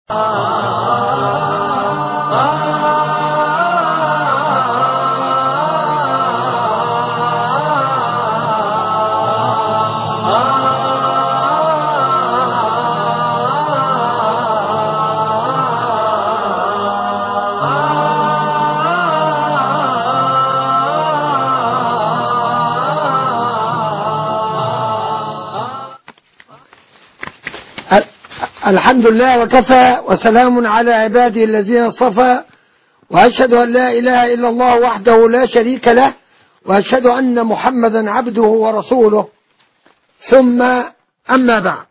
الحمد لله وكفى وسلام على عباده الذين اصطفى، وأشهد أن لا إله إلا الله وحده لا شريك له، وأشهد أن محمدا عبده ورسوله. ثم أما بعد،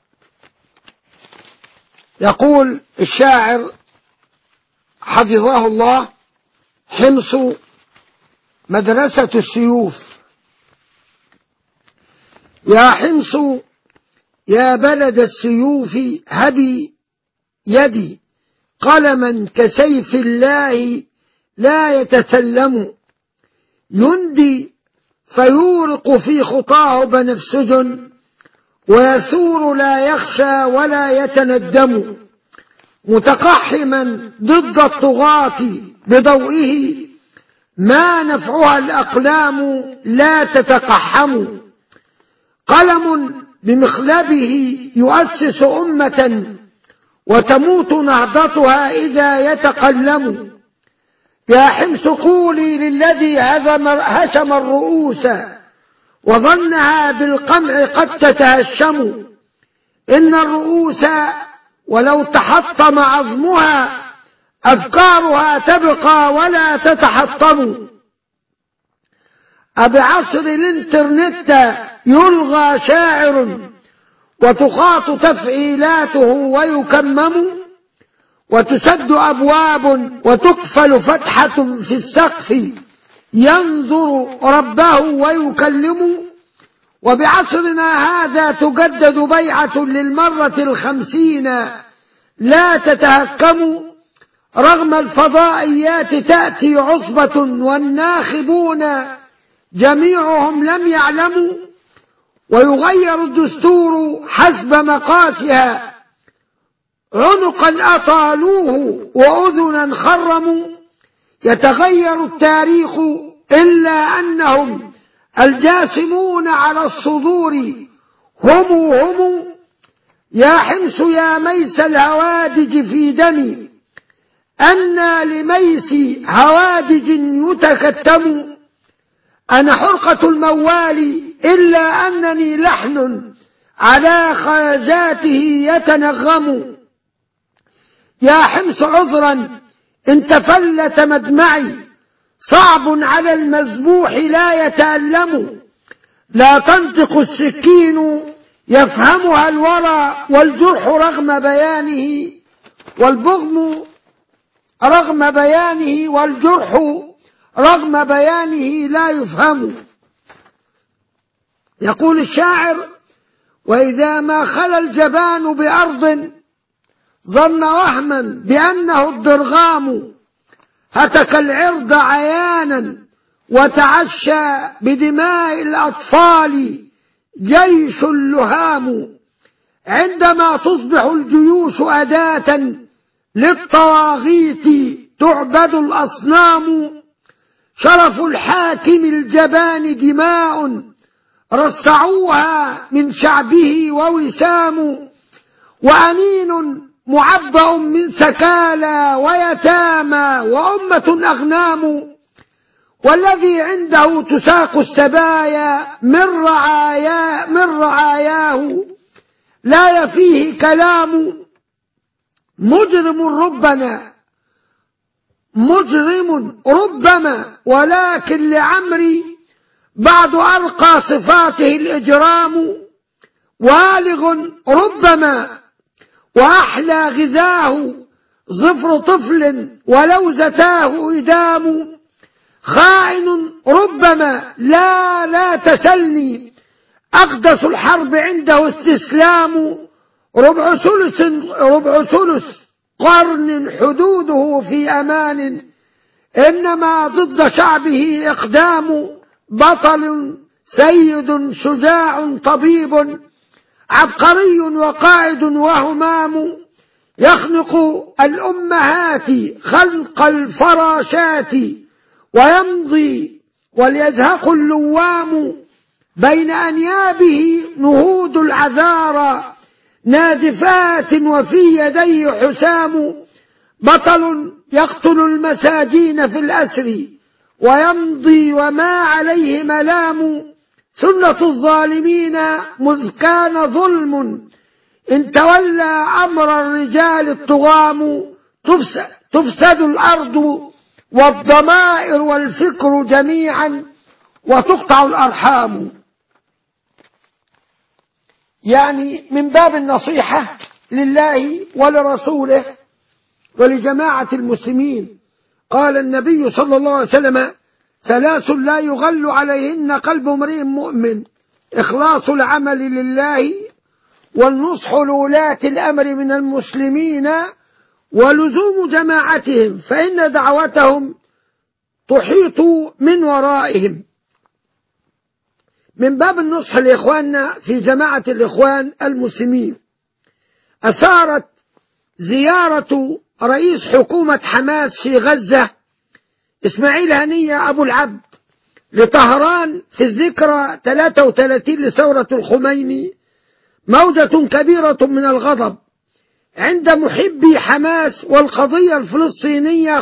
يقول الشاعر حفظه الله: حمص مدرسة السيوف. يا حمص يا بلد السيوف هبي يدي قلما كسيف الله لا يتسلم، يندي فيورق في خطاه بنفسج، ويثور لا يخشى ولا يتندم، متقحما ضد الطغاة بضوئه ما نفعها الأقلام لا تتقحم، قلم بمخلبه يؤسس أمة وتموت نهضتها إذا يتقلم. يا حمص قولي للذي هشم الرؤوس وظنها بالقمع قد تتهشم، إن الرؤوس ولو تحطم عظمها أفكارها تبقى ولا تتحطم. أبعصر الانترنت يلغى شاعر وتخاط تفعيلاته ويكمم، وتسد أبواب وتقفل فتحة في السقف ينظر ربه ويكلم، وبعصرنا هذا تجدد بيعة للمرة 50 لا تتهكم، رغم الفضائيات تأتي عصبة والناخبون جميعهم لم يعلموا، ويغير الدستور حسب مقاسها، عنقا أطالوه وأذنا خرموا، يتغير التاريخ إلا أنهم الجاسمون على الصدور هم. يا حمص يا ميس الهوادج في دمي، أنى لميس هوادج يتكتم، أنا حرقة الموال إلا أنني لحن على خرجاته يتنغم. يا حمص عذرا إن تفلت مدمعي، صعب على المذبوح لا يتألم، لا تنطق السكين يفهمها الورى، والجرح رغم بيانه والبغم رغم بيانه، والجرح رغم بيانه لا يفهم. يقول الشاعر: وإذا ما خلا الجبان بأرض ظن وهما بأنه الضرغام، هتك العرض عيانا وتعشى بدماء الأطفال جيش اللهام، عندما تصبح الجيوش أداة للطواغيت تعبد الأصنام، شرف الحاكم الجبان دماء رصعوها من شعبه ووسام، وأنين معبأ من سكالى ويتامى وأمة أغنام، والذي عنده تساق السبايا من رعاياه لا يفيه كلام، مجرم ربما ولكن لعمري بعد أرقى صفاته الإجرام، والغ ربما وأحلى غذاه ظفر طفل ولو زتاه إدام، خائن ربما لا تسلني أقدس الحرب عنده استسلام، ربع ثلث قرن حدوده في أمان، إنما ضد شعبه إقدام، بطل سيد شجاع طبيب عبقري وقائد وهمام، يخنق الأمهات خلق الفراشات، ويمضي وليزهق اللوام بين أنيابه نهود العذارى نادفات وفي يديه حسام. بطل يقتل المساجين في الأسر ويمضي وما عليه ملام. سنة الظالمين مذ كان ظلم إن تولى أمر الرجال الطغام. تفسد الأرض والضمائر والفكر جميعا وتقطع الأرحام. يعني من باب النصيحة لله ولرسوله ولجماعة المسلمين. قال النبي صلى الله عليه وسلم: ثلاث لا يغل عليهن قلب امرئ مؤمن: إخلاص العمل لله، والنصح لولاة الأمر من المسلمين، ولزوم جماعتهم فإن دعوتهم تحيط من ورائهم. من باب النصح لإخواننا في جماعة الإخوان المسلمين، أثارت زيارة رئيس حكومة حماس في غزة إسماعيل هنية أبو العبد لطهران في الذكرى 33 لثورة الخميني موجة كبيرة من الغضب عند محبي حماس والقضية الفلسطينية،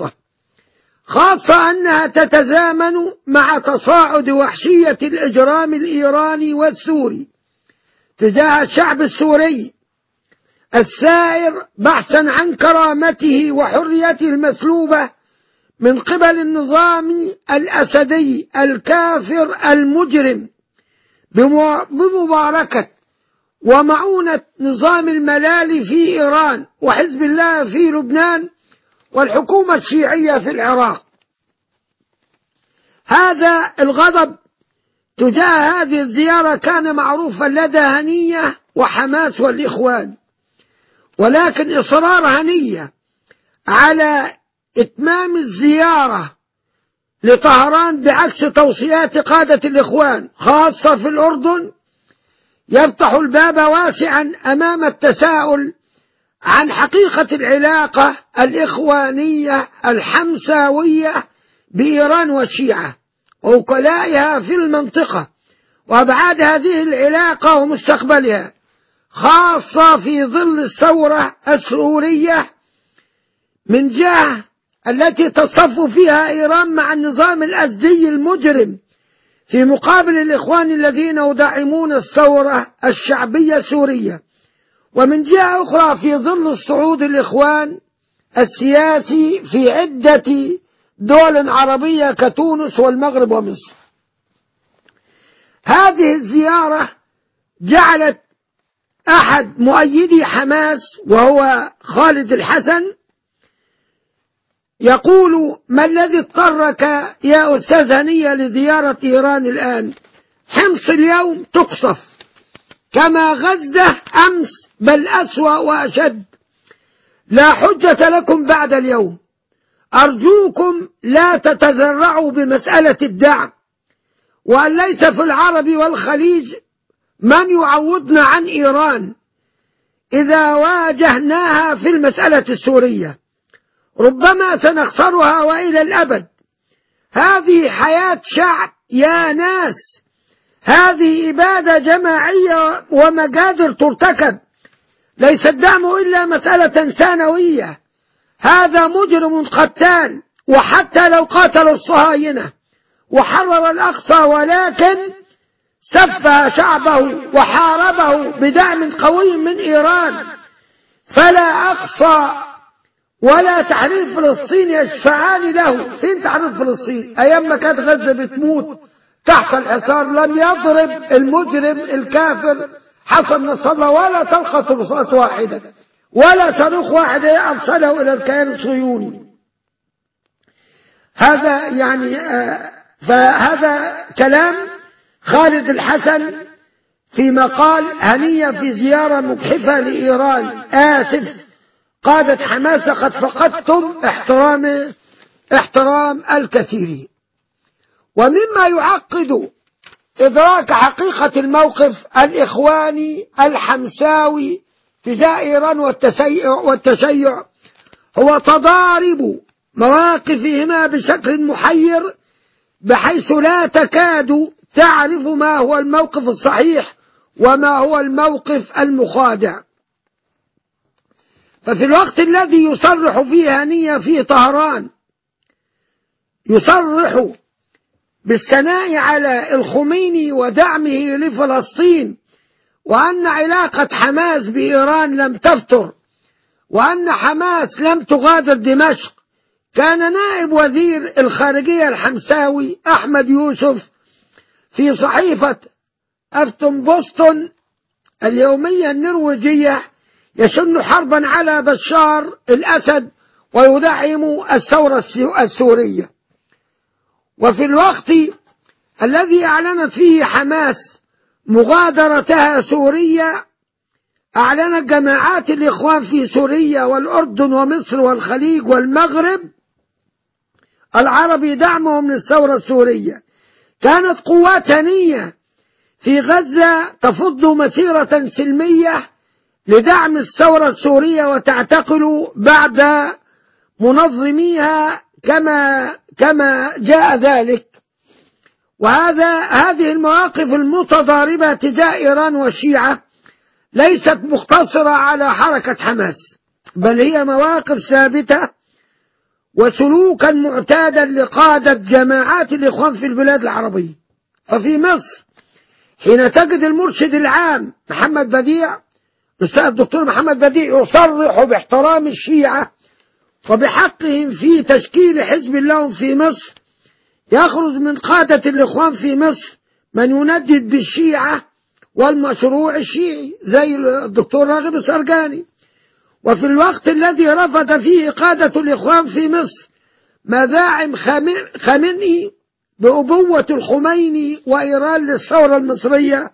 خاصة أنها تتزامن مع تصاعد وحشية الإجرام الإيراني والسوري تجاه الشعب السوري السائر بحثا عن كرامته وحريته المسلوبة من قبل النظام الأسدي الكافر المجرم بمباركة ومعونة نظام الملالي في إيران وحزب الله في لبنان والحكومة الشيعية في العراق. هذا الغضب تجاه هذه الزيارة كان معروفا لدى هنية وحماس والإخوان، ولكن إصرار هنية على إتمام الزيارة لطهران بعكس توصيات قادة الإخوان خاصة في الأردن يفتح الباب واسعا أمام التساؤل عن حقيقة العلاقة الإخوانية الحمساوية بإيران والشيعة ووكلائها في المنطقة وأبعاد هذه العلاقة ومستقبلها، خاصة في ظل الثورة السورية من جهة التي تصف فيها إيران مع النظام الأسدي المجرم في مقابل الإخوان الذين يدعمون الثورة الشعبية السورية، ومن جهة أخرى في ظل الصعود الإخوان السياسي في عدة دول عربية كتونس والمغرب ومصر. هذه الزيارة جعلت أحد مؤيدي حماس وهو خالد الحسن يقول: ما الذي اضطرك يا أستاذ هنية لزيارة إيران الآن؟ حمص اليوم تقصف كما غزة أمس، بل أسوأ وأشد. لا حجة لكم بعد اليوم. أرجوكم لا تتذرعوا بمسألة الدعم، وأن ليس في العرب والخليج من يعوضنا عن إيران إذا واجهناها في المسألة السورية، ربما سنخسرها وإلى الأبد. هذه حياة شعب يا ناس، هذه إبادة جماعية ومجادر ترتكب، ليس الدعم إلا مسألة ثانوية. هذا مجرم قتال، وحتى لو قاتل الصهاينة وحرر الأقصى ولكن سفه شعبه وحاربه بدعم قوي من إيران، فلا أقصى ولا تحرير فلسطين يشفعان له. فين تحرير فلسطين؟ أيام ما كانت غزة بتموت تحت الحصار لم يضرب المجرم الكافر حسن نصر الله ولا تلقط رصاص واحدة ولا صاروخ واحد أرسله إلى الكيان الصهيوني. هذا يعني فهذا كلام خالد الحسن فيما قال هنية في زيارة مجحفة لإيران: آسف قادة حماس قد فقدتم احترام الكثير. ومما يعقد إدراك حقيقة الموقف الإخواني الحمساوي تجاه إيران والتشيع هو تضارب مواقفهما بشكل محير، بحيث لا تكاد تعرف ما هو الموقف الصحيح وما هو الموقف المخادع. ففي الوقت الذي يصرح فيه هنية في طهران يصرح بالثناء على الخميني ودعمه لفلسطين، وأن علاقة حماس بإيران لم تفتر، وأن حماس لم تغادر دمشق، كان نائب وزير الخارجية الحمساوي أحمد يوسف في صحيفة أفتن بوستون اليومية النرويجية يشن حربا على بشار الأسد ويدعم الثورة السورية. وفي الوقت الذي أعلنت فيه حماس مغادرتها سوريا، أعلنت جماعات الإخوان في سوريا والأردن ومصر والخليج والمغرب العربي دعمهم للثورة السورية. كانت قوات هنية في غزة تفض مسيرة سلمية لدعم الثورة السورية وتعتقل بعد منظميها كما جاء ذلك. هذه المواقف المتضاربة تجاه إيران والشيعة ليست مقتصرة على حركة حماس، بل هي مواقف ثابتة وسلوكا معتادا لقادة جماعات الإخوان في البلاد العربية. ففي مصر حين تجد المرشد العام محمد بديع، الأستاذ الدكتور محمد بديع، يصرح باحترام الشيعة وبحقهم في تشكيل حزب لهم في مصر، يخرج من قادة الإخوان في مصر من يندد بالشيعة والمشروع الشيعي زي الدكتور راغب السرجاني. وفي الوقت الذي رفض فيه قادة الإخوان في مصر مداعم خامنئي بأبوة الخميني وإيران للثورة المصرية،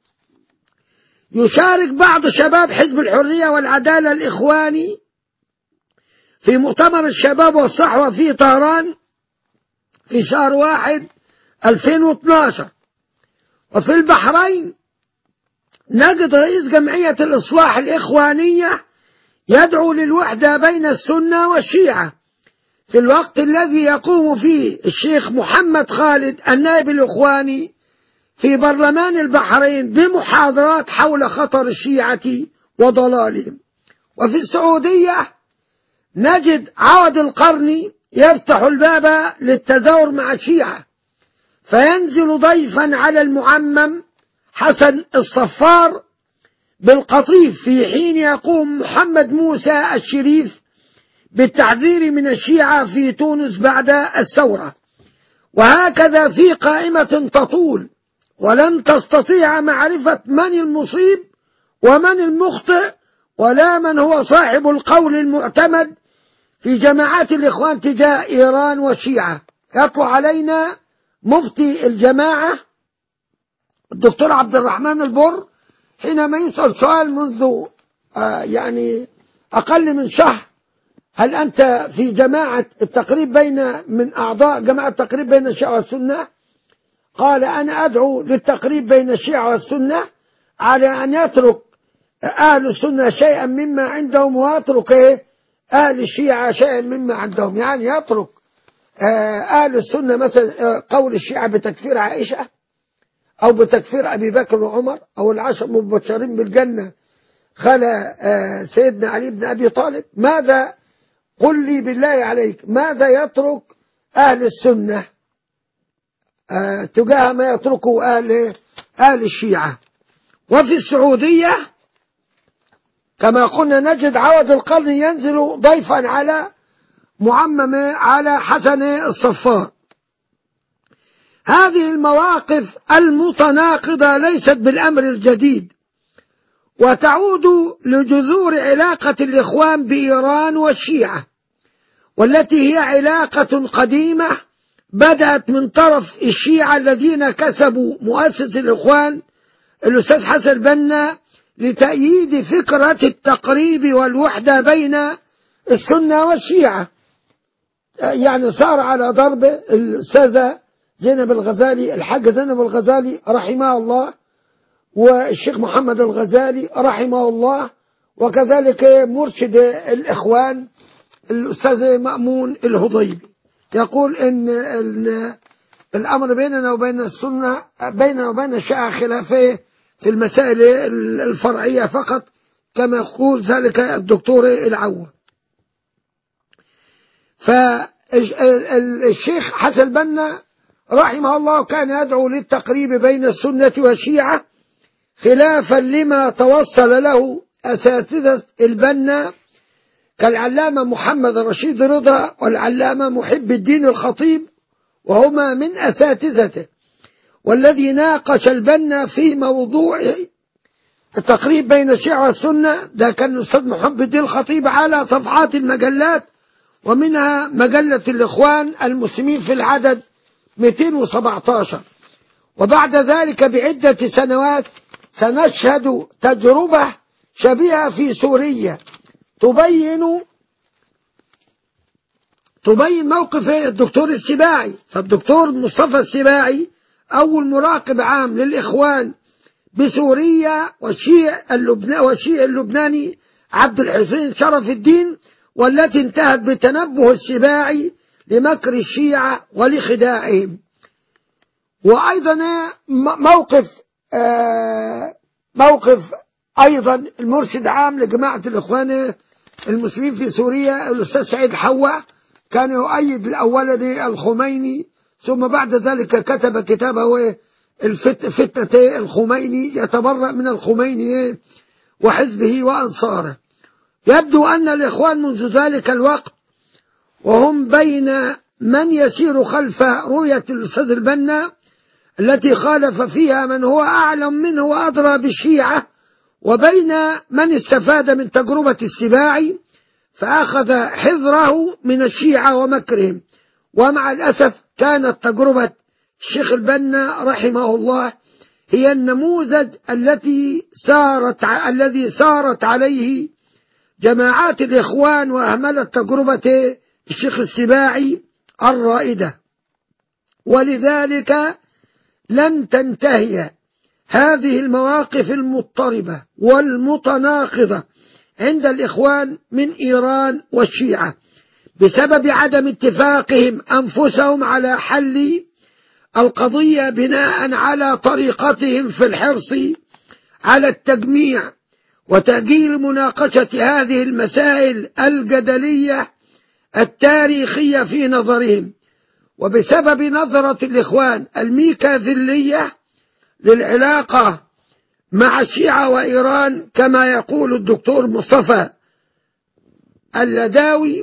يشارك بعض شباب حزب الحرية والعدالة الإخواني في مؤتمر الشباب والصحوة في طهران في شهر 1 2012. وفي البحرين نجد رئيس جمعية الإصلاح الإخوانية يدعو للوحدة بين السنة والشيعة، في الوقت الذي يقوم فيه الشيخ محمد خالد النائب الإخواني في برلمان البحرين بمحاضرات حول خطر الشيعة وضلالهم. وفي السعودية نجد عوض القرني يفتح الباب للتزاور مع الشيعة، فينزل ضيفا على المعمم حسن الصفار بالقطيف، في حين يقوم محمد موسى الشريف بالتحذير من الشيعة في تونس بعد الثورة. وهكذا في قائمة تطول، ولن تستطيع معرفة من المصيب ومن المخطئ ولا من هو صاحب القول المعتمد في جماعات الإخوان تجاه إيران والشيعة. يطلع علينا مفتي الجماعة الدكتور عبد الرحمن البر حينما يسأل سؤال منذ يعني أقل من شهر: هل أنت في جماعة التقريب من أعضاء جماعة التقريب بين الشيعة والسنة؟ قال: أنا أدعو للتقريب بين الشيعة والسنة على أن يترك أهل السنة شيئا مما عندهم ويترك أهل الشيعة شيئا مما عندهم. يعني يترك أهل السنة مثلا قول الشيعة بتكفير عائشة أو بتكفير أبي بكر وعمر أو العشر المبشرين بالجنة خلا سيدنا علي بن أبي طالب. ماذا، قل لي بالله عليك، ماذا يترك أهل السنة تجاه ما يتركه أهل الشيعة؟ وفي السعودية كما قلنا نجد عوض القرن ينزل ضيفا على معمم على حسن الصفار. هذه المواقف المتناقضة ليست بالأمر الجديد، وتعود لجذور علاقة الإخوان بإيران والشيعة، والتي هي علاقة قديمة بدأت من طرف الشيعة الذين كسبوا مؤسس الإخوان الأستاذ حسن البنا لتأييد فكرة التقريب والوحدة بين السنة والشيعة. يعني صار على ضرب الأستاذة زينب الغزالي، الحاجة زينب الغزالي رحمها الله، والشيخ محمد الغزالي رحمه الله، وكذلك مرشد الإخوان الأستاذ مأمون الهضيبي يقول إن الأمر بيننا وبين السنة، بيننا وبين الشيعة خلافية في المسائل الفرعية فقط، كما يقول ذلك الدكتور العوام. فالشيخ حسن البنا رحمه الله كان يدعو للتقريب بين السنة والشيعة خلافا لما توصل له أساتذة البنا كالعلامة محمد رشيد رضا والعلامة محب الدين الخطيب، وهما من أساتذته، والذي ناقش البنا في موضوع التقريب بين الشيعة والسنة ده كان الأستاذ محب الدين الخطيب على صفحات المجلات، ومنها مجلة الإخوان المسلمين في العدد 217. وبعد ذلك بعدة سنوات سنشهد تجربة شبيهة في سوريا تبين موقف الدكتور السباعي. فالدكتور مصطفى السباعي أول مراقب عام للإخوان بسوريا والشيع اللبناني عبد الحسين شرف الدين، والتي انتهت بتنبه السباعي لمكر الشيعة ولخداعهم. وأيضا موقف أيضا المرشد عام لجماعة الإخوان المسلمين في سوريا الأستاذ سعيد حوا كان يؤيد الأولاني الخميني، ثم بعد ذلك كتب كتابه فتنة الخميني يتبرأ من الخميني وحزبه وأنصاره. يبدو أن الإخوان منذ ذلك الوقت وهم بين من يسير خلف رؤية الأستاذ البنا التي خالف فيها من هو أعلم منه وأدرى بالشيعة، وبين من استفاد من تجربة السباعي فأخذ حذره من الشيعة ومكرهم. ومع الأسف كانت تجربة الشيخ البنا رحمه الله هي النموذج الذي سارت عليه جماعات الإخوان، وأهملت تجربة الشيخ السباعي الرائدة. ولذلك لن تنتهي هذه المواقف المضطربة والمتناقضة عند الإخوان من إيران والشيعة بسبب عدم اتفاقهم أنفسهم على حل القضية بناء على طريقتهم في الحرص على التجميع وتأجيل مناقشة هذه المسائل الجدلية التاريخية في نظرهم، وبسبب نظرة الإخوان الميكافيلية للعلاقة مع الشيعة وإيران، كما يقول الدكتور مصطفى اللداوي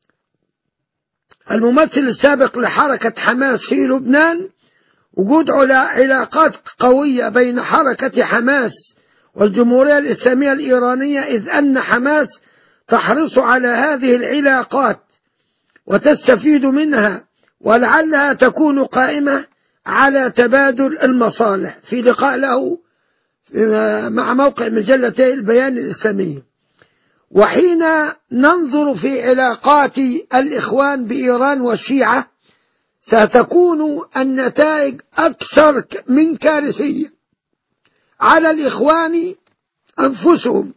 الممثل السابق لحركة حماس في لبنان: وجود علاقات قوية بين حركة حماس والجمهورية الإسلامية الإيرانية، إذ أن حماس تحرص على هذه العلاقات وتستفيد منها، ولعلها تكون قائمة على تبادل المصالح. في لقاء له مع موقع مجلة البيان الإسلامي. وحين ننظر في علاقات الإخوان بإيران والشيعة ستكون النتائج أكثر من كارثية على الإخوان أنفسهم.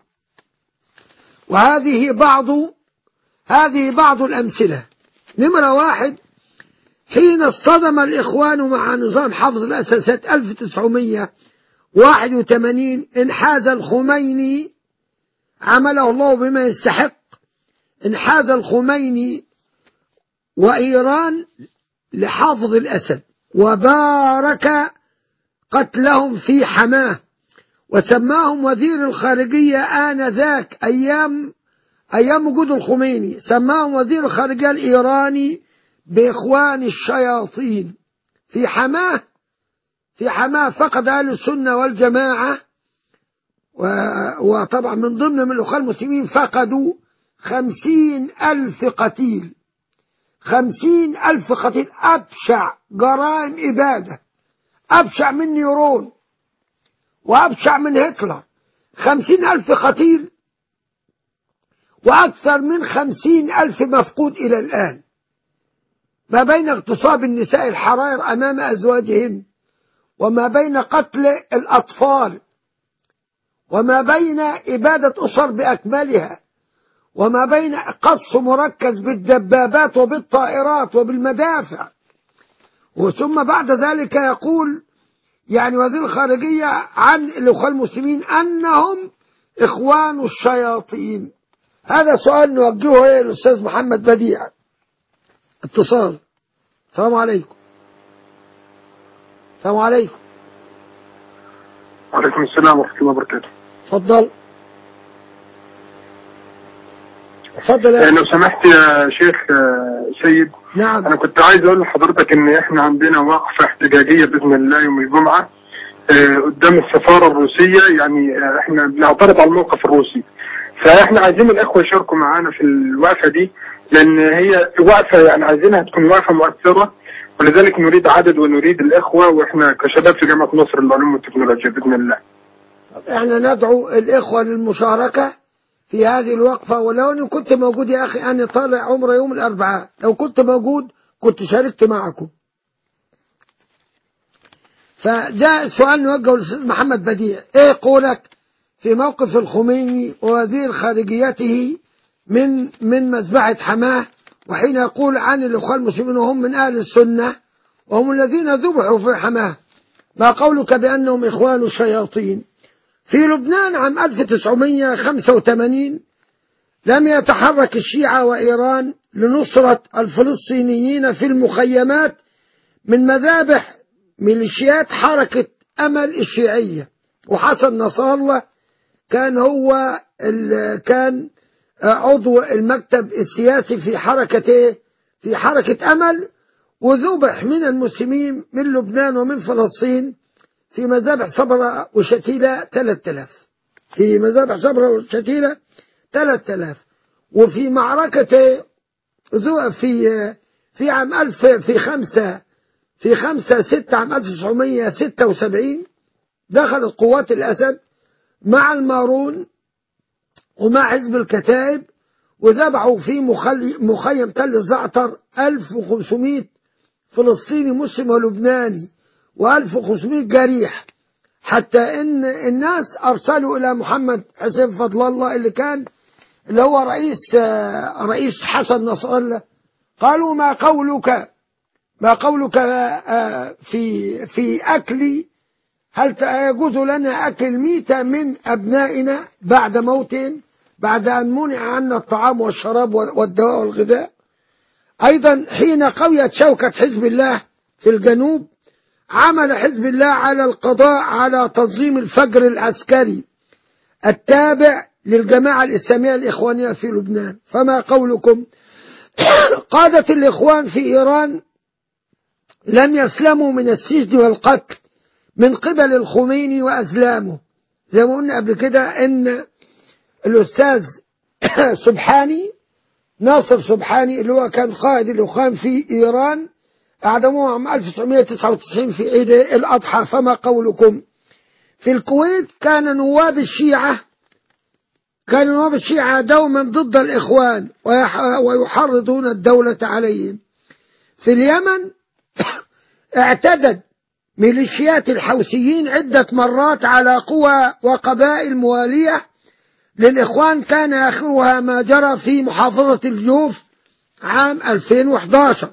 وهذه بعض الأمثلة. نمرة 1: حين اصطدم الإخوان مع نظام حفظ الأساسات 1981 انحاز الخميني، عمله الله بما يستحق، انحاز الخميني وإيران لحافظ الأسد وبارك قتلهم في حماه، وسماهم وزير الخارجية آنذاك أيام وجود الخميني، سماهم وزير الخارجية الإيراني بإخوان الشياطين. في حماه فقد أهل السنة والجماعة، وطبعا من ضمن الأخوان المسلمين فقدوا 50,000 قتيل. 50,000 قتيل، أبشع جرائم إبادة، أبشع من نيرون وأبشع من هتلر. 50,000 قتيل وأكثر من 50,000 مفقود إلى الآن، ما بين اغتصاب النساء الحرائر أمام أزواجهن، وما بين قتل الأطفال، وما بين إبادة أسر بأكملها، وما بين قصف مركز بالدبابات وبالطائرات وبالمدافع. وثم بعد ذلك يقول يعني وزير الخارجية عن الأخوة المسلمين أنهم إخوان الشياطين. هذا سؤال نوجهه للأستاذ محمد بديع. اتصال. السلام عليكم. السلام عليكم. وعليكم السلام ورحمة الله وبركاته. تفضل. تفضل لو سمحت يا شيخ سيد. نعم. أنا كنت عايز أقول لحضرتك إن إحنا عندنا وقفة احتجاجية بإذن الله يوم الجمعة قدام السفارة الروسية. يعني إحنا بنعترض على الموقف الروسي، فإحنا عايزين الإخوة يشاركوا معانا في الوقفة دي، لأن هي وقفة يعني عايزينها تكون وقفة مؤثرة، ولذلك نريد عدد ونريد الإخوة، وإحنا كشباب في جامعة مصر للعلوم والتكنولوجيا بإذن الله. إحنا ندعو الإخوة للمشاركة في هذه الوقفة. ولو أني كنت موجود يا أخي، أنا طالع عمره يوم الأربعاء، لو كنت موجود كنت شاركت معكم. فده سؤال نوجهه للأستاذ محمد بديع. إيه قولك في موقف الخميني ووزير خارجيته من مذبحة حماه، وحين يقول عن الإخوة المسلمين وهم من أهل السنة وهم الذين ذبحوا في حماه، ما قولك بأنهم إخوان الشياطين؟ في لبنان عام 1985 لم يتحرك الشيعة وإيران لنصرة الفلسطينيين في المخيمات من مذابح ميليشيات حركة أمل الشيعية، وحسن نصر الله كان هو كان عضو المكتب السياسي في حركة أمل، وذبح من المسلمين من لبنان ومن فلسطين في مذابح صبرا وشتيلة 3000، في مذابح صبرا وشتيلة 3000. وفي معركة في عام في 5/6 عام 1976 دخلت قوات الأسد مع المارون ومع حزب الكتائب وذبحوا في مخيم تل الزعتر 1500 فلسطيني مسلم ولبناني و1500 جريح، حتى ان الناس ارسلوا الى محمد حسين فضل الله اللي هو رئيس حسن نصر الله، قالوا ما قولك في أكل، هل يجوز لنا أكل الميتة من أبنائنا بعد موتهم، بعد أن منع عنا الطعام والشراب والدواء والغذاء؟ أيضا حين قويت شوكة حزب الله في الجنوب، عمل حزب الله على القضاء على تنظيم الفجر العسكري التابع للجماعة الإسلامية الإخوانية في لبنان. فما قولكم؟ قادة الإخوان في إيران لم يسلموا من السجن والقتل من قبل الخميني وأزلامه. زي ما قلنا قبل كده إن الأستاذ ناصر سبحاني اللي هو كان قائد الإخوان في إيران أعدموه عام 1999 في عيد الأضحى. فما قولكم؟ في الكويت كان نواب الشيعة دوما ضد الإخوان ويحرضون الدولة عليهم. في اليمن اعتدت ميليشيات الحوثيين عدة مرات على قوى وقبائل موالية للإخوان، كان آخرها ما جرى في محافظة الجوف عام 2011.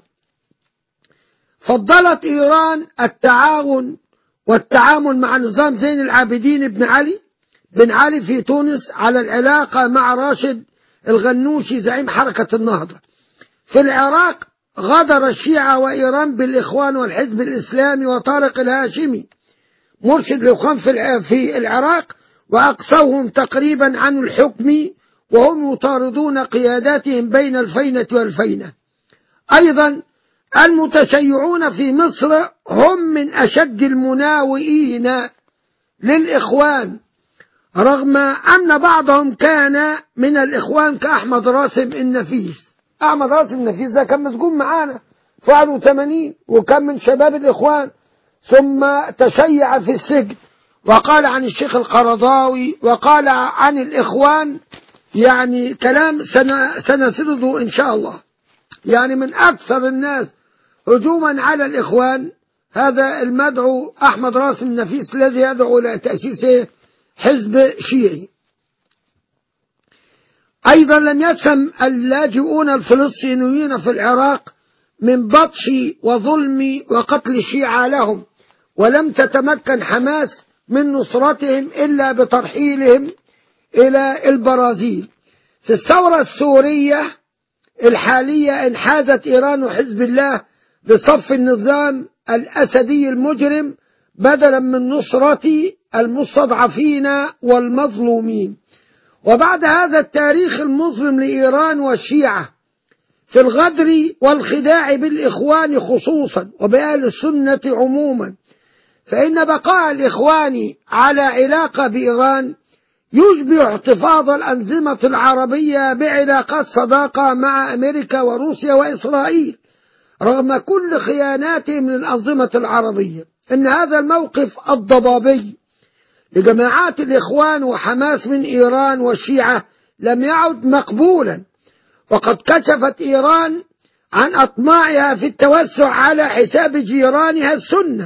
فضلت إيران والتعاون مع نظام زين العابدين بن علي في تونس على العلاقة مع راشد الغنوشي زعيم حركة النهضة. في العراق غدر الشيعة وإيران بالإخوان والحزب الإسلامي وطارق الهاشمي مرشد الإخوان في العراق، وأقصوهم تقريبا عن الحكم وهم يطاردون قياداتهم بين الفينة والفينة. أيضا المتشيعون في مصر هم من أشد المناوئين للإخوان، رغم أن بعضهم كان من الإخوان كأحمد راسم النفيس. أحمد راسم النفيس ده كان مسجون معانا في 81 وكان من شباب الإخوان، ثم تشيع في السجن وقال عن الشيخ القرضاوي وقال عن الإخوان يعني كلام سنسرده إن شاء الله. يعني من أكثر الناس هجوما على الإخوان هذا المدعو أحمد راسم النفيس الذي يدعو إلى تأسيس حزب شيعي. أيضا لم يسلم اللاجئون الفلسطينيين في العراق من بطش وظلم وقتل الشيعة لهم، ولم تتمكن حماس من نصرتهم إلا بترحيلهم إلى البرازيل. في الثورة السورية الحالية انحازت إيران وحزب الله لصف النظام الأسدي المجرم بدلا من نصرة المستضعفين والمظلومين. وبعد هذا التاريخ المظلم لإيران والشيعة في الغدر والخداع بالإخوان خصوصا وبأهل السنة عموما، فإن بقاء الإخوان على علاقة بإيران يشبه احتفاظ الأنظمة العربية بعلاقات صداقة مع أمريكا وروسيا وإسرائيل رغم كل خياناتهم للأنظمة العربية. إن هذا الموقف الضبابي لجماعات الإخوان وحماس من إيران والشيعة لم يعد مقبولا، وقد كشفت إيران عن أطماعها في التوسع على حساب جيرانها السنة،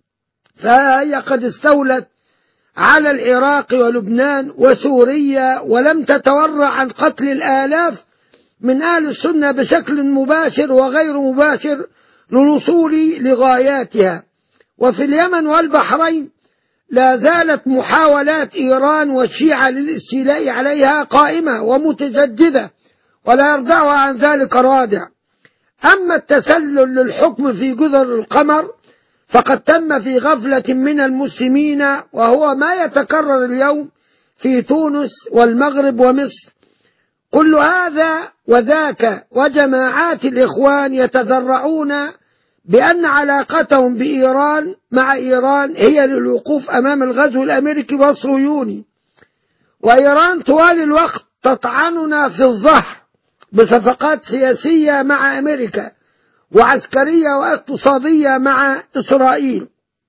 فهي قد استولت على العراق ولبنان وسوريا ولم تتورع عن قتل الآلاف من أهل السنة بشكل مباشر وغير مباشر للوصول لغاياتها. وفي اليمن والبحرين لا زالت محاولات إيران والشيعة للاستيلاء عليها قائمة ومتجددة ولا يرضعها عن ذلك رادع. أما التسلل للحكم في جزر القمر فقد تم في غفلة من المسلمين، وهو ما يتكرر اليوم في تونس والمغرب ومصر. كل هذا وذاك وجماعات الإخوان يتذرعون بأن علاقتهم بإيران مع إيران هي للوقوف أمام الغزو الأمريكي والصهيوني، وإيران طوال الوقت تطعننا في الظهر بصفقات سياسية مع أمريكا وعسكرية واقتصادية مع إسرائيل.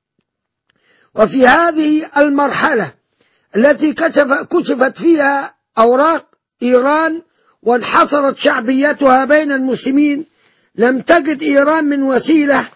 وفي هذه المرحلة التي كشفت فيها أوراق إيران وانحصرت شعبيتها بين المسلمين، لم تجد إيران من وسيلة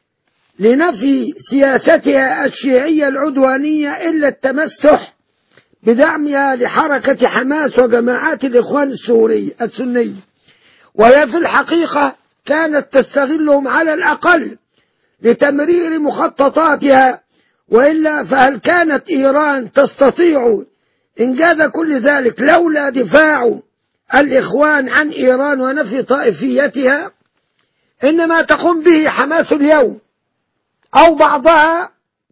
لنفي سياستها الشيعية العدوانية إلا التمسح بدعمها لحركة حماس وجماعات الإخوان السني، وهي في الحقيقة كانت تستغلهم على الأقل لتمرير مخططاتها، وإلا فهل كانت إيران تستطيع إنجاز كل ذلك لولا دفاع الإخوان عن إيران ونفي طائفيتها؟ إنما تقوم به حماس اليوم أو بعضها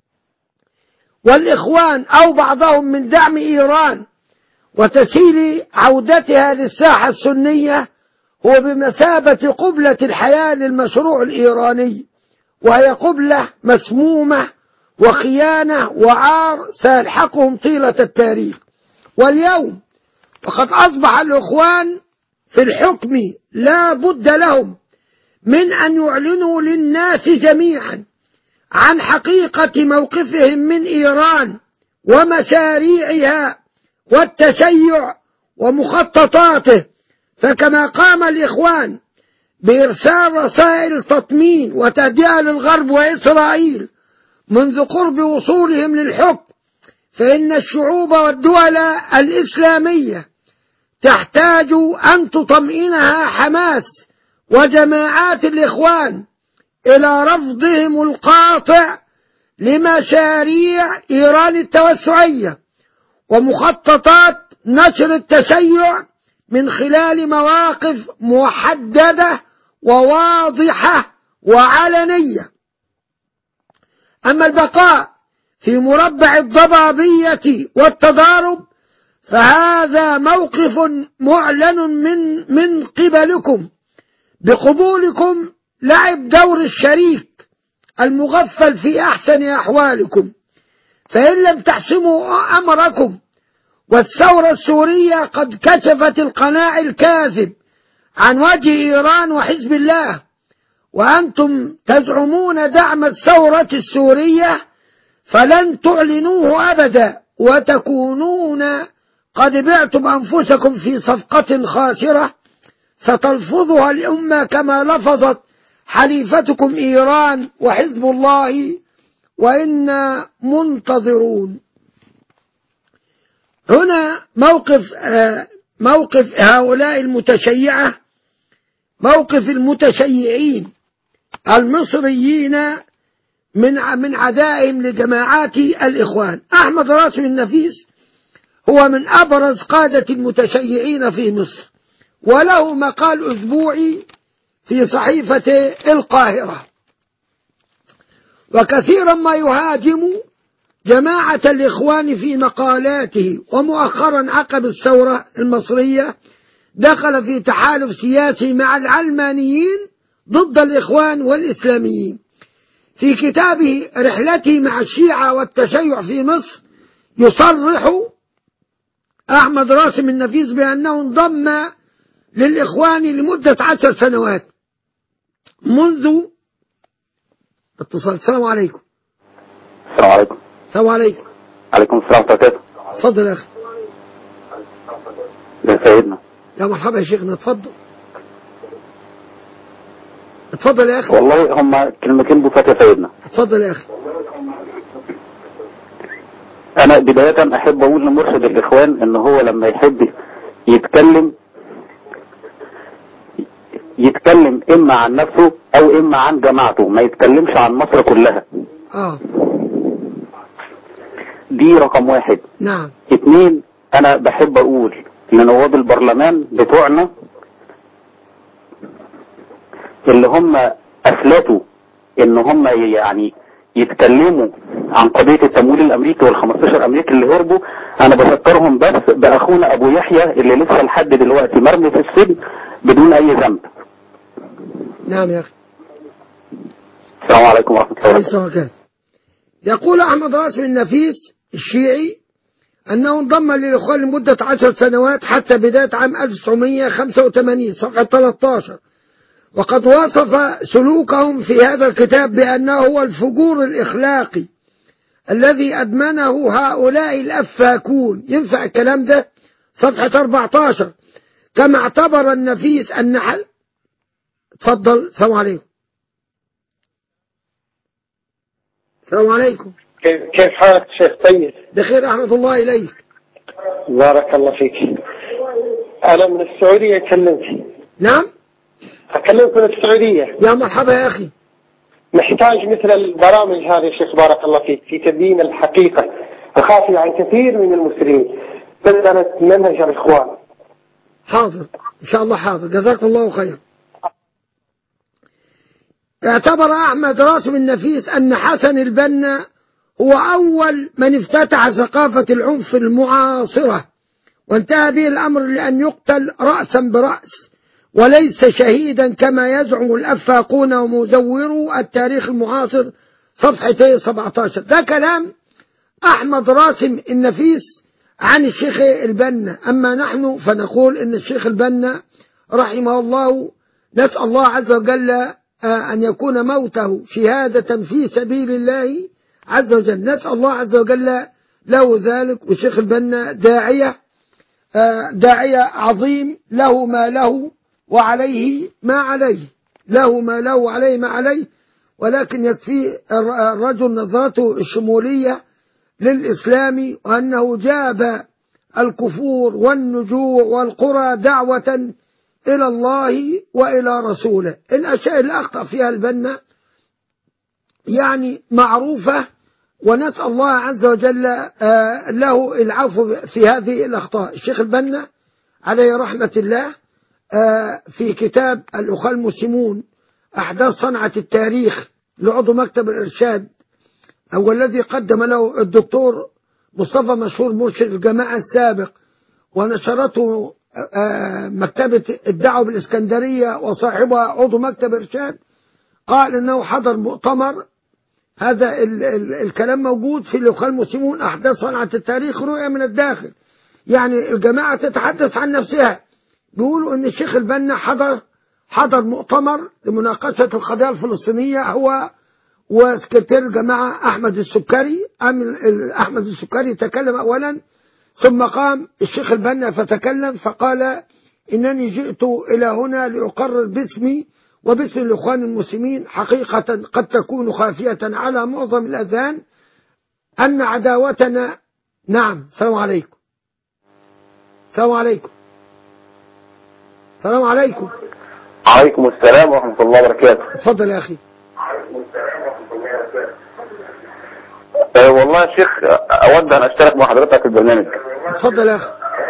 والإخوان أو بعضهم من دعم إيران وتسهيل عودتها للساحة السنية هو بمثابة قبلة الحياة للمشروع الإيراني، وهي قبلة مسمومة وخيانة وعار سيلحقهم طيلة التاريخ. واليوم وقد أصبح الإخوان في الحكم لا بد لهم من أن يعلنوا للناس جميعا عن حقيقة موقفهم من إيران ومشاريعها والتشيع ومخططاته. فكما قام الإخوان بإرسال رسائل تطمين وتهدئة للغرب وإسرائيل منذ قرب وصولهم للحكم، فإن الشعوب والدول الإسلامية تحتاج أن تطمئنها حماس وجماعات الإخوان إلى رفضهم القاطع لمشاريع إيران التوسعية ومخططات نشر التشيع من خلال مواقف محددة وواضحة وعلنية. أما البقاء في مربع الضبابية والتضارب فهذا موقف معلن من قبلكم بقبولكم لعب دور الشريك المغفل في أحسن أحوالكم، فإن لم تحسموا أمركم والثورة السورية قد كشفت القناع الكاذب عن وجه إيران وحزب الله، وأنتم تزعمون دعم الثورة السورية فلن تعلنوه أبدا، وتكونون قد بعتم أنفسكم في صفقة خاسرة ستلفظها الأمة كما لفظت حليفتكم إيران وحزب الله، وإنا منتظرون. هنا موقف هؤلاء المتشيعة، موقف المتشيعين المصريين من عدائهم لجماعات الإخوان. أحمد راسم النفيس هو من أبرز قادة المتشيعين في مصر، وله مقال أسبوعي في صحيفة القاهرة، وكثيرا ما يهاجم جماعة الإخوان في مقالاته. ومؤخرا عقب الثورة المصرية دخل في تحالف سياسي مع العلمانيين ضد الإخوان والإسلاميين. في كتابه رحلته مع الشيعة والتشيع في مصر يصرح أحمد راسم النفيس بأنه انضم للإخوان لمدة 10 سنوات منذ اتصال. السلام عليكم. السلام عليكم. السلام عليكم. عليكم السلام ورحمة الله وبركاته. اتفضل يا أخي. يا سيدنا. يا مرحبا يا شيخنا، اتفضل. اتفضل يا أخي. والله هم كلمتين بسيطة يا سيدنا. اتفضل يا أخي. أنا بداية أحب أقول لمرشد الإخوان إن هو لما يحب يتكلم إما عن نفسه أو إما عن جماعته، ما يتكلمش عن مصر كلها. دي رقم 1. نعم. 2، أنا بحب أقول لنواب البرلمان بتوعنا اللي هم أفلتوا إن هم يعني يتكلموا عن قضية التمويل الأمريكي وال15 أمريكي اللي هربوا. أنا بفكرهم بس بأخونا أبو يحيى اللي لسه لحد دلوقتي مرمي في السجن بدون أي ذنب. نعم يا أخي. السلام عليكم ورحمة الله وبركاته. يقول أحمد راسم النفيس الشيعي أنه انضم للإخوان لمدة 10 سنوات حتى بداية عام 1985 صفحة 13، وقد وصف سلوكهم في هذا الكتاب بأنه هو الفجور الإخلاقي الذي أدمنه هؤلاء الأفاكون. ينفع الكلام ده؟ صفحة 14. كما اعتبر النفيس أن تفضل. السلام عليكم. السلام عليكم. كيف حالك شيخ؟ طيب بخير رحمة الله إليك. بارك الله فيك. أنا من السعودية كلمتي. نعم أكلمك من السعودية. يا مرحبا يا أخي. نحتاج مثل البرامج هذه يا شيخ بارك الله فيك في تبيين الحقيقة الخافية عن كثير من المسلمين بدأت منهج الإخوان. حاضر إن شاء الله. حاضر، جزاكم الله خير. اعتبر أحمد راسم النفيس أن حسن البنا هو أول من افتتح ثقافة العنف المعاصرة، وانتهى به الأمر لأن يقتل رأسا برأس وليس شهيدا كما يزعم الأفاقون ومزورو التاريخ المعاصر صفحة 17. ده كلام أحمد راسم النفيس عن الشيخ البنا. أما نحن فنقول إن الشيخ البنا رحمه الله نسأل الله عز وجل أن يكون موته شهادة في سبيل الله عز وجل. نسأل الله عز وجل له ذلك. والشيخ البنا داعية عظيم، له ما له وعليه ما عليه، له ما له وعليه ما عليه، ولكن يكفي الرجل نظرته الشمولية للإسلام وأنه جاب الكفور والنجوع والقرى دعوة إلى الله وإلى رسوله. الأشياء اللي أخطأ فيها البنا يعني معروفة، ونسأل الله عز وجل له العفو في هذه الأخطاء. الشيخ البنا عليه رحمة الله في كتاب الأخوة المسلمون أحداث صنعة التاريخ لعضو مكتب الإرشاد، هو الذي قدم له الدكتور مصطفى مشهور مرشد الجماعة السابق، ونشرته مكتبة الدعوة بالإسكندرية وصاحبها عضو مكتب إرشاد، قال إنه حضر مؤتمر. هذا الكلام موجود في الأخوة المسلمون أحداث صنعة التاريخ رؤية من الداخل، يعني الجماعة تتحدث عن نفسها. بيقولوا إن الشيخ البنا حضر مؤتمر لمناقشة القضية الفلسطينية هو وسكرتير الجماعة أحمد السكري. أحمد السكري تكلم أولا، ثم قام الشيخ البنا فتكلم فقال إنني جئت إلى هنا لأقرر باسمي وباسم الإخوان المسلمين حقيقة قد تكون خافية على معظم الأذهان أن عداوتنا. نعم السلام عليكم. السلام عليكم. السلام عليكم. عليكم السلام ورحمة الله وبركاته. اتفضل يا أخي. والله يا شيخ أود أن أشترك مع حضرتك في البرنامج. اتفضل يا أخي.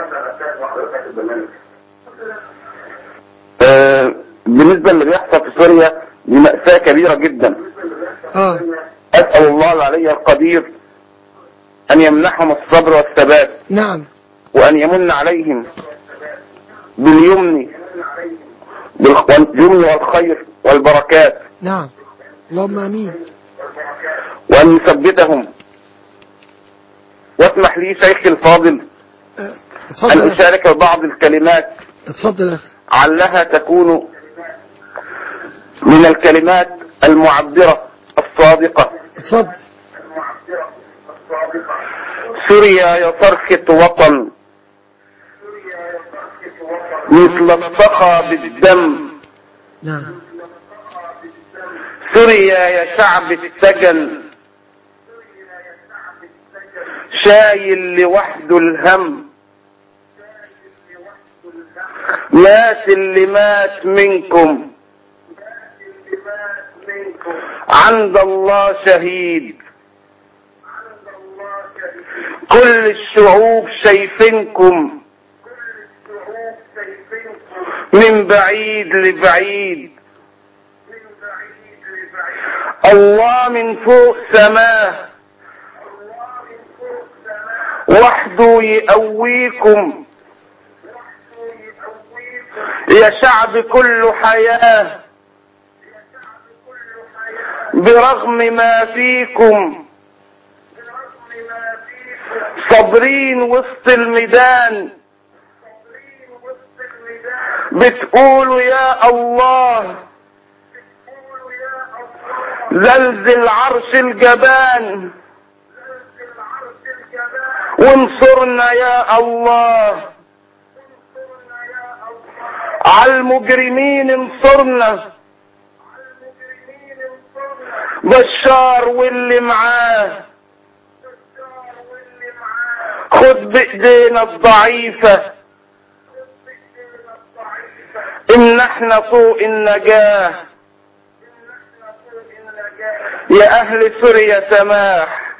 بالنسبة اللي بيحصل في سوريا دي مأساة كبيرة جدا. أسأل الله العلي القدير أن يمنحهم الصبر والثبات. نعم. وأن يمن عليهم باليمن والخير والبركات. نعم. اللهم آمين. وأن يثبتهم. واسمح لي شيخي الفاضل أن أشارك بعض الكلمات. اتفضل يا أخي. علها تكون من الكلمات المعبرة الصادقة. اتفضل. سوريا يا صرخة وطن مثل الصخا بالدم. نعم. سوريا يا شعب السجن شايل لوحده الهم. ناس اللي مات منكم عند الله شهيد. كل الشعوب شايفينكم من بعيد لبعيد. الله من فوق سماه وحده يقويكم يا شعب كله حياة برغم ما فيكم. صابرين وسط الميدان بتقولوا يا الله زلزل عرش الجبان وانصرنا يا الله على المجرمين. انصرنا بشار واللي معاه. خد بايدينا الضعيفة ان احنا طوق النجاة. يا اهل سوريا سماح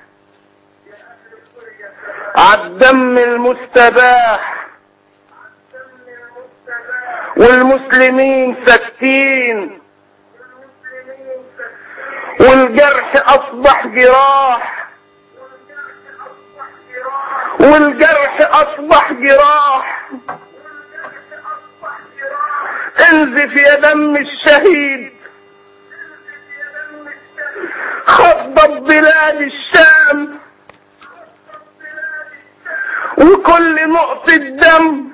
عالدم المستباح والمسلمين ساكتين والجرح اصبح جراح. والجرح اصبح جراح. انزف يا دم الشهيد. خضب بلاد الشام وكل نقطة دم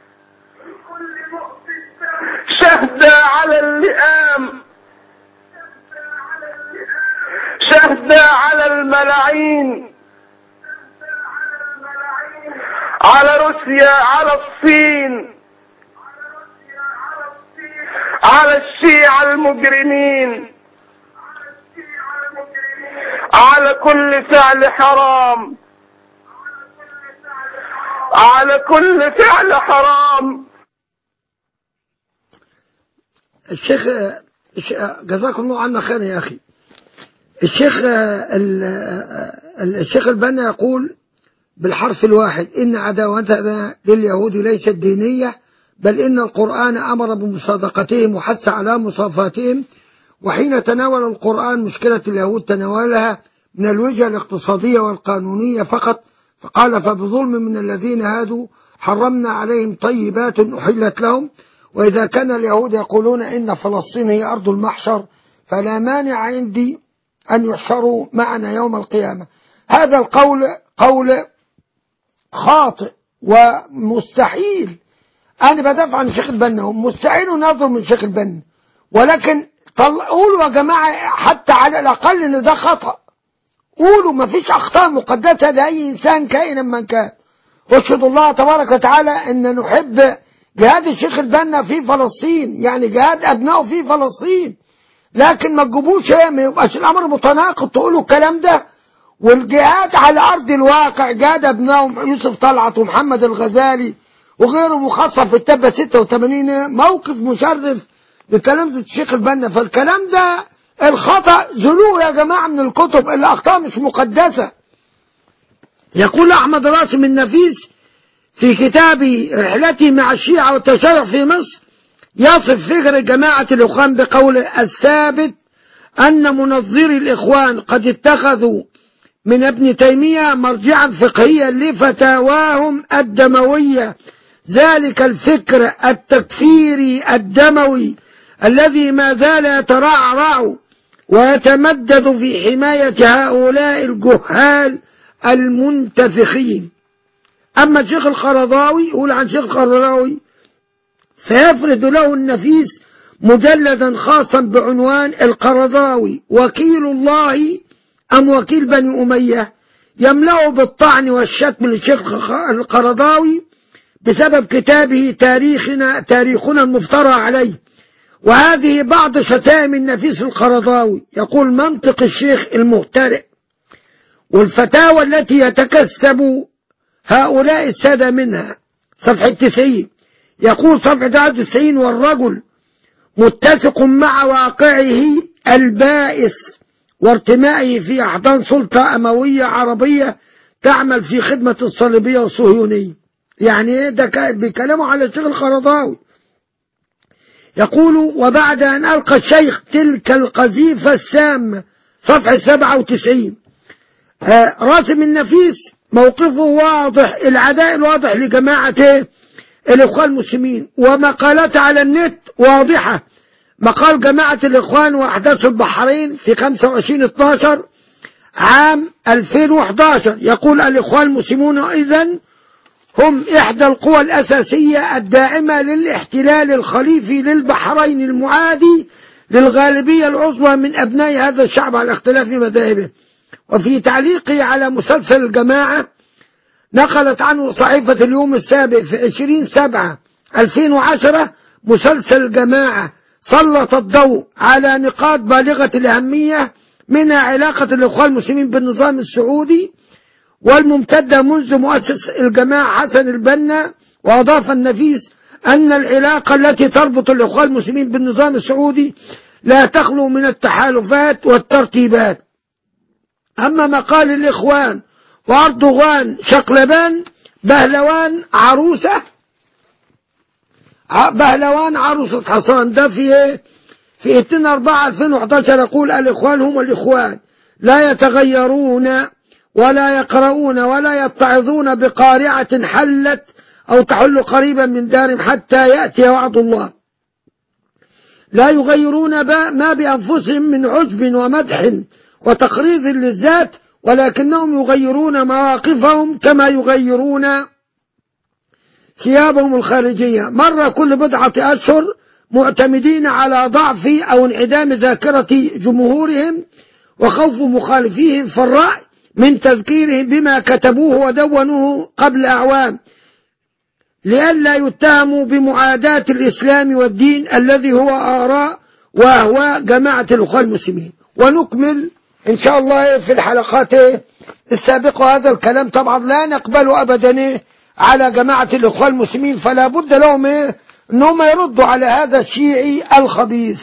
شهد على اللئام. شهد على الملاعين. على روسيا على الصين على الشيعة المجرمين على كل فعل حرام. على كل فعل حرام. الشيخ جزاكم الله عنا خير يا أخي. الشيخ البنا يقول بالحرف الواحد إن عداوتنا لليهود ليست دينية بل إن القرآن أمر بمصادقتهم وحث على مصافاتهم. وحين تناول القرآن مشكلة اليهود تناولها من الوجهة الاقتصادية والقانونية فقط. فقال فبظلم من الذين هادوا حرمنا عليهم طيبات أحلت لهم. وإذا كان اليهود يقولون إن فلسطين هي أرض المحشر فلا مانع عندي أن يحشروا معنا يوم القيامة. هذا القول قول خاطئ ومستحيل. أنا بدافع عن الشيخ البنا مستحيل نظر من الشيخ البنا ولكن قولوا يا جماعة حتى على الأقل إن ده خطأ. قولوا ما فيش أخطاء مقدسة لأي إنسان كائنا من كان. واشهد الله تبارك وتعالى أن نحب جهاد الشيخ البنا في فلسطين يعني جهاد أبنائه في فلسطين. لكن ما تجيبوش ما يبقاش الأمر متناقض تقولوا الكلام ده. والجهاد على أرض الواقع جهاد أبنائهم يوسف طلعت ومحمد الغزالي وغيره مخصص في التبة 86 موقف مشرف لتلامذة الشيخ البنا. فالكلام ده الخطأ زلوه يا جماعة من الكتب، الأخطاء مش مقدسة. يقول أحمد راسم النفيس في كتاب رحلته مع الشيعة والتشيع في مصر يصف فكر جماعة الإخوان بقوله: الثابت أن منظري الإخوان قد اتخذوا من ابن تيمية مرجعا فقهيا لفتاواهم الدموية، ذلك الفكر التكفيري الدموي الذي ما زال يترعرع ويتمدد في حماية هؤلاء الجهال المنتفخين. أما الشيخ القرضاوي يقول عن شيخ القرضاوي: فيفرد له النفيس مجلدا خاصا بعنوان القرضاوي وكيل الله أم وكيل بني أمية، يملأه بالطعن والشتم للشيخ القرضاوي بسبب كتابه تاريخنا المفترى عليه. وهذه بعض شتائم النفيس القرضاوي. يقول: منطق الشيخ المهترئ والفتاوى التي يتكسب هؤلاء السادة منها. صفحة 90 يقول صفحة 90: والرجل متفق مع واقعه البائس وارتمائه في أحضان سلطة أموية عربية تعمل في خدمة الصليبية والصهيونية. يعني ده بيكلموا على الشيخ القرضاوي. يقول: وبعد أن ألقى الشيخ تلك القذيفة السامة. صفحة 97 راسم النفيس موقفه واضح، العداء الواضح لجماعة الإخوان المسلمين، ومقالات على النت واضحة. مقال جماعة الإخوان وأحداث البحرين في 25/12 عام 2011 يقول: الإخوان المسلمون إذن هم إحدى القوى الأساسية الداعمة للاحتلال الخليفي للبحرين المعادي للغالبية العظمى من أبناء هذا الشعب على اختلاف مذاهبه. وفي تعليقه على مسلسل الجماعة نقلت عنه صحيفة اليوم السابع في 20/7/2010 مسلسل الجماعة سلط الضوء على نقاط بالغة الأهمية، منها علاقة الإخوان المسلمين بالنظام السعودي والممتدة منذ مؤسس الجماعة حسن البنا. وأضاف النفيس أن العلاقة التي تربط الإخوان المسلمين بالنظام السعودي لا تخلو من التحالفات والترتيبات. أما مقال الإخوان وأردوغان شقلبان بهلوان عروسة حصان، ده في 2/4/2011 يقول: الإخوان هم الإخوان لا يتغيرون ولا يقرؤون ولا يتعظون بقارعة حلت أو تحل قريبا من دارهم حتى يأتي وعد الله. لا يغيرون ما بأنفسهم من عجب ومدح وتقريض للذات، ولكنهم يغيرون مواقفهم كما يغيرون ثيابهم الخارجية مرة كل بضعة أشهر، معتمدين على ضعف أو انعدام ذاكرة جمهورهم وخوف مخالفيهم في الرأي من تذكيرهم بما كتبوه ودونوه قبل أعوام، لئلا يتهموا بمعاداة الإسلام والدين الذي هو آراء وأهواء جماعة الإخوان المسلمين. ونكمل إن شاء الله في الحلقات السابقة. هذا الكلام طبعا لا نقبله أبدا على جماعة الإخوان المسلمين، فلا بد لهم أنهم يردوا على هذا الشيعي الخبيث.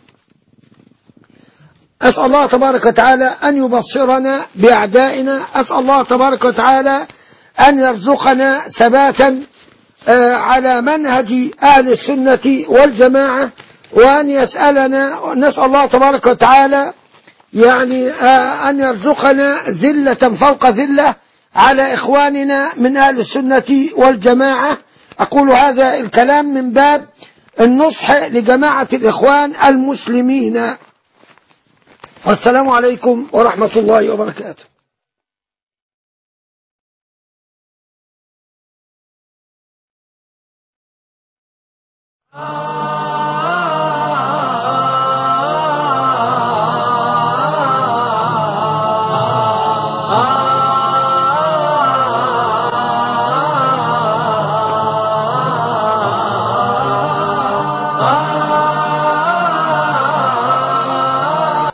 أسأل الله تبارك وتعالى أن يبصرنا بأعدائنا. أسأل الله تبارك وتعالى أن يرزقنا ثباتا على منهج أهل السنة والجماعة، وأن نسأل الله تبارك وتعالى يعني أن يرزقنا ذلة فوق ذلة على إخواننا من أهل السنة والجماعة. أقول هذا الكلام من باب النصح لجماعة الإخوان المسلمين. والسلام عليكم ورحمة الله وبركاته.